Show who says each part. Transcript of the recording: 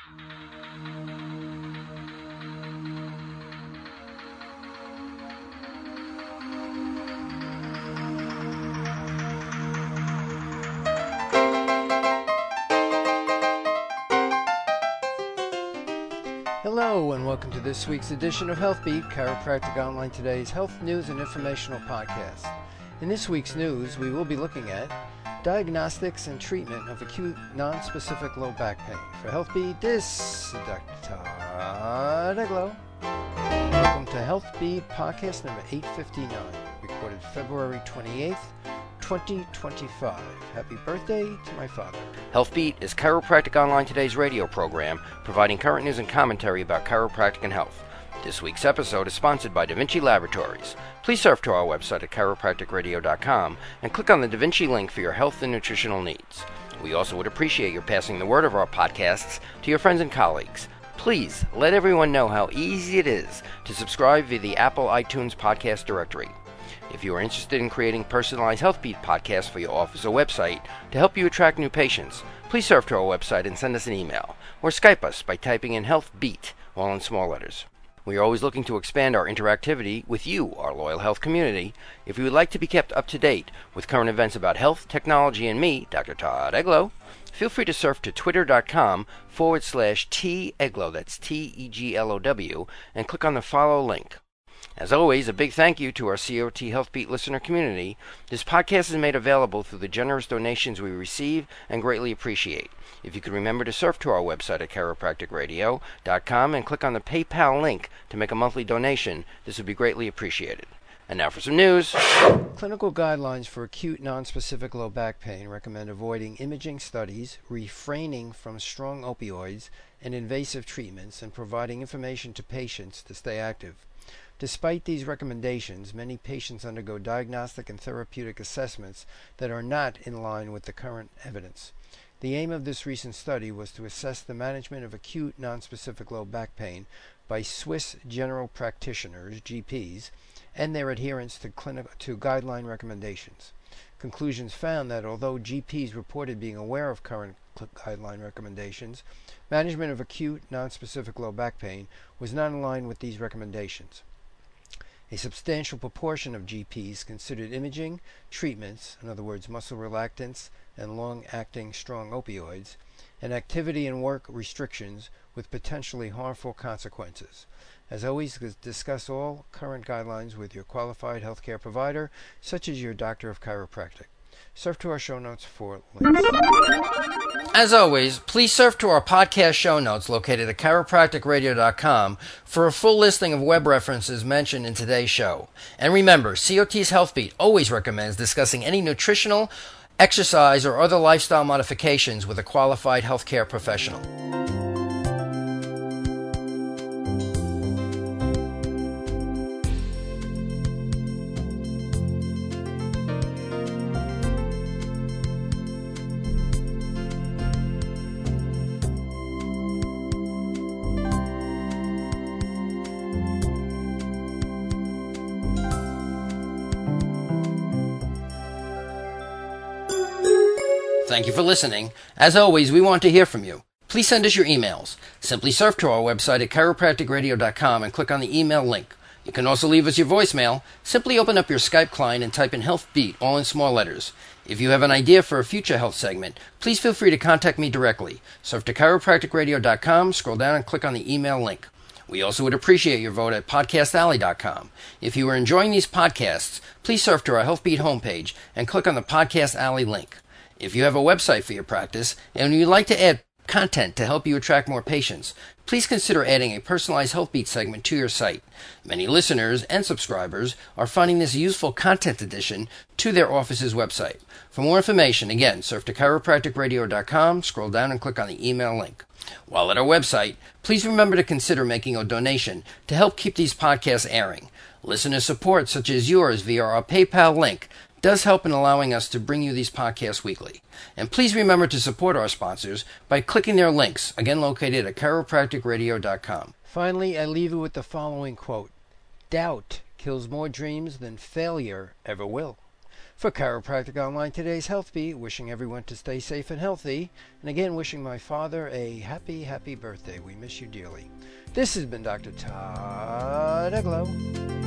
Speaker 1: Hello and welcome to this week's edition of HealthBeat, Chiropractic Online Today's health news and informational podcast. In this week's news, we will be looking at diagnostics and treatment of acute non-specific low back pain. For HealthBeat, this is Dr. Todd Eglow. Welcome to HealthBeat podcast number 859, recorded February 28th, 2025. Happy birthday to my father.
Speaker 2: HealthBeat is Chiropractic Online Today's radio program, providing current news and commentary about chiropractic and health. This week's episode is sponsored by Da Vinci Laboratories. Please surf to our website at chiropracticradio.com and click on the Da Vinci link for your health and nutritional needs. We also would appreciate your passing the word of our podcasts to your friends and colleagues. Please let everyone know how easy it is to subscribe via the Apple iTunes podcast directory. If you are interested in creating personalized HealthBeat podcasts for your office or website to help you attract new patients, please surf to our website and send us an email, or Skype us by typing in HealthBeat, all in small letters. We are always looking to expand our interactivity with you, our loyal health community. If you would like to be kept up to date with current events about health, technology, and me, Dr. Todd Eglow, feel free to surf to twitter.com/TEglow, that's TEGLOW, and click on the follow link. As always, a big thank you to our COT HealthBeat listener community. This podcast is made available through the generous donations we receive and greatly appreciate. If you could remember to surf to our website at chiropracticradio.com and click on the PayPal link to make a monthly donation, this would be greatly appreciated. And now for some news.
Speaker 1: Clinical guidelines for acute non-specific low back pain recommend avoiding imaging studies, refraining from strong opioids and invasive treatments, and providing information to patients to stay active. Despite these recommendations, many patients undergo diagnostic and therapeutic assessments that are not in line with the current evidence. The aim of this recent study was to assess the management of acute nonspecific low back pain by Swiss general practitioners, GPs, and their adherence to guideline recommendations. Conclusions found that although GPs reported being aware of current guideline recommendations, management of acute nonspecific low back pain was not in line with these recommendations. A substantial proportion of GPs considered imaging, treatments, in other words muscle relaxants and long-acting strong opioids, and activity and work restrictions with potentially harmful consequences. As always, discuss all current guidelines with your qualified healthcare provider, such as your doctor of chiropractic. Surf to our show notes for links.
Speaker 2: As always, please surf to our podcast show notes located at chiropracticradio.com for a full listing of web references mentioned in today's show. And remember, COT's HealthBeat always recommends discussing any nutritional, exercise, or other lifestyle modifications with a qualified healthcare professional. Thank you for listening. As always, we want to hear from you. Please send us your emails. Simply surf to our website at chiropracticradio.com and click on the email link. You can also leave us your voicemail. Simply open up your Skype client and type in HealthBeat, all in small letters. If you have an idea for a future health segment, please feel free to contact me directly. Surf to chiropracticradio.com, scroll down and click on the email link. We also would appreciate your vote at podcastalley.com. If you are enjoying these podcasts, please surf to our HealthBeat homepage and click on the Podcast Alley link. If you have a website for your practice and you'd like to add content to help you attract more patients, please consider adding a personalized HealthBeat segment to your site. Many listeners and subscribers are finding this useful content addition to their office's website. For more information, again, surf to chiropracticradio.com, scroll down and click on the email link. While at our website, please remember to consider making a donation to help keep these podcasts airing. Listener support, such as yours via our PayPal link, does help in allowing us to bring you these podcasts weekly. And please remember to support our sponsors by clicking their links, again located at chiropracticradio.com.
Speaker 1: Finally, I leave you with the following quote: "Doubt kills more dreams than failure ever will." For Chiropractic Online, today's Health Beat, wishing everyone to stay safe and healthy, and again wishing my father a happy birthday. We miss you dearly. This has been Dr. Todd Eglow.